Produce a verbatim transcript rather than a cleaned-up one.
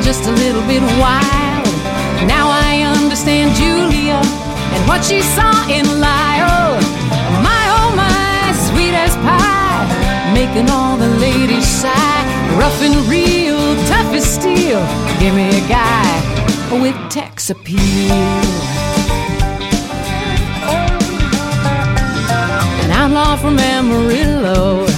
just a little bit wild. Now I understand Julia and what she saw in Lyle. My, oh my, sweet as pie, making all the ladies sigh. Rough and real, tough as steel. Give me a guy with Tex appeal. An outlaw from Amarillo,